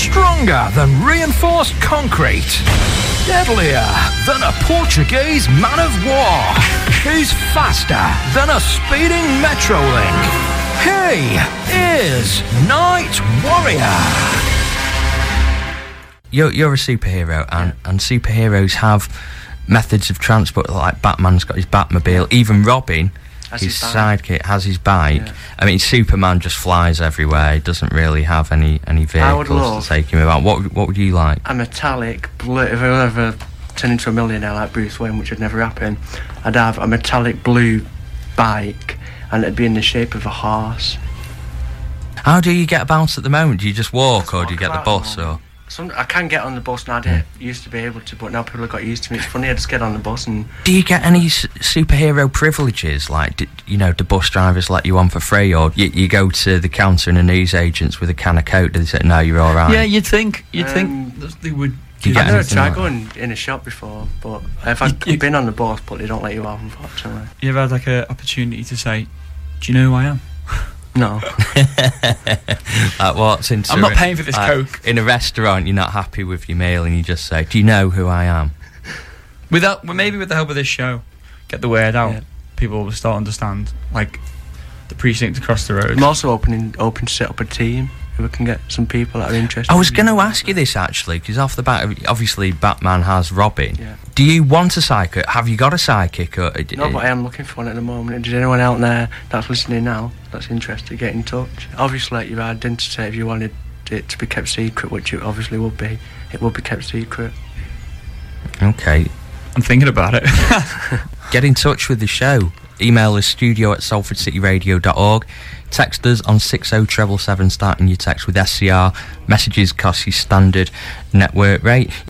Stronger than reinforced concrete. Deadlier than a Portuguese man of war. He's faster than a speeding Metrolink. He is Night Warrior. You're a superhero, and superheroes have methods of transport, like Batman's got his Batmobile, even Robin, his sidekick, has his bike. Yeah. I mean, Superman just flies everywhere. He doesn't really have any vehicles to take him about. What would you like? A metallic blue. If I ever turn into a millionaire like Bruce Wayne, which would never happen, I'd have a metallic blue bike, and it'd be in the shape of a horse. How do you get about at the moment? Do you just walk, or do you get the bus, or? I can get on the bus now. I used to be able to, but now people have got used to me. It's funny, I just get on the bus and... Do you get any superhero privileges? Like, do bus drivers let you on for free? Or you go to the counter in a newsagents with a can of Coke, do they say, no, you're all right? Yeah, you'd think they would... I've never tried going in a shop before, but I've been on the bus, but they don't let you out, unfortunately. You ever had, like, an opportunity to say, do you know who I am? No. Like what's into I'm not paying for this Coke. In a restaurant, you're not happy with your meal and you just say, do you know who I am? Maybe with the help of this show, get the word out. Yeah. People will start to understand, like, the precinct across the road. I'm also open to set up a team if we can get some people that are interested. I was going to ask you this, actually, because off the bat, obviously Batman has Robin. Yeah. Do you want a sidekick? Have you got a sidekick? No, but I am looking for one at the moment. Is anyone out there that's listening now that's interested, get in touch? Obviously, like your identity, if you wanted it to be kept secret, which it obviously would be, it would be kept secret. Okay. I'm thinking about it. Get in touch with the show. Email us studio@salfordcityradio.org. Text us on 60777, starting your text with SCR. Messages cost you standard network rate.